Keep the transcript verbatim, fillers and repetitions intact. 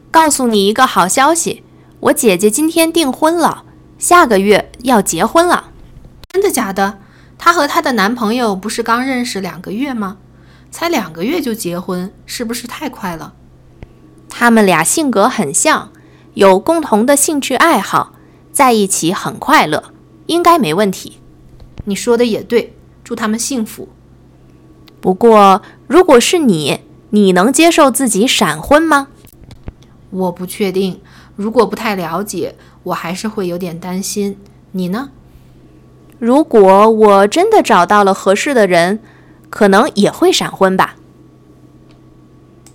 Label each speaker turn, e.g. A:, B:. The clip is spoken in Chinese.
A: 告诉你一个好消息，我姐姐今天订婚了，下个月要结婚了。
B: 真的假的？她和她的男朋友不是刚认识两个月吗？才两个月就结婚，是不是太快了？
A: 他们俩性格很像，有共同的兴趣爱好，在一起很快乐，应该没问题。
B: 你说的也对，祝他们幸福。
A: 不过，如果是你，你能接受自己闪婚吗？
B: 我不确定，如果不太了解，我还是会有点担心。你呢？
A: 如果我真的找到了合适的人，可能也会闪婚吧。